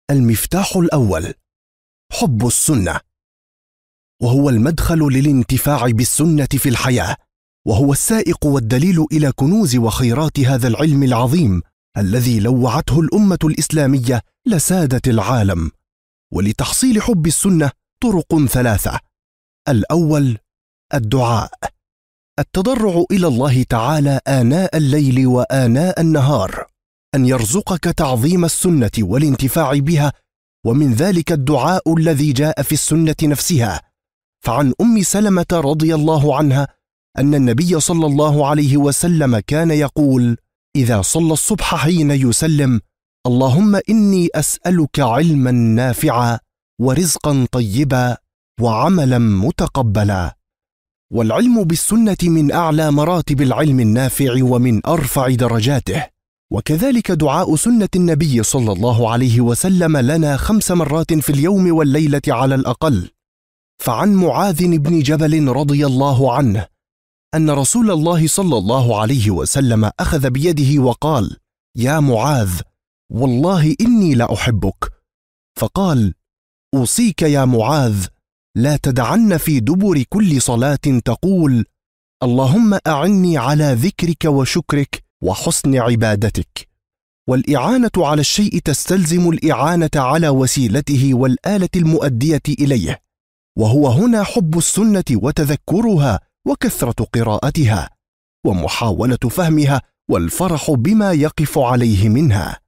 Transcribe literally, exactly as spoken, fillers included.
المفتاح الأول: حب السنة، وهو المدخل للانتفاع بالسنة في الحياة، وهو السائق والدليل إلى كنوز وخيرات هذا العلم العظيم الذي لو وعته الأمة الإسلامية لسادت العالم. ولتحصيل حب السنة طرق ثلاثة: الأول الدعاء، التضرع إلى الله تعالى آناء الليل وآناء النهار أن يرزقك تعظيم السنة والانتفاع بها، ومن ذلك الدعاء الذي جاء في السنة نفسها. فعن أم سلمة رضي الله عنها أن النبي صلى الله عليه وسلم كان يقول إذا صلى الصبح حين يسلم: اللهم إني أسألك علما نافعا ورزقا طيبا وعملا متقبلا. والعلم بالسنة من أعلى مراتب العلم النافع ومن أرفع درجاته، وكذلك دعاء سنة النبي صلى الله عليه وسلم لنا خمس مرات في اليوم والليلة على الأقل. فعن معاذ بن جبل رضي الله عنه أن رسول الله صلى الله عليه وسلم أخذ بيده وقال: يا معاذ، والله إني لأحبك. فقال: أوصيك يا معاذ لا تدعن في دبر كل صلاة تقول: اللهم أعني على ذكرك وشكرك وحسن عبادتك. والإعانة على الشيء تستلزم الإعانة على وسيلته والآلة المؤدية إليه، وهو هنا حب السنة وتذكرها وكثرة قراءتها ومحاولة فهمها والفرح بما يقف عليه منها.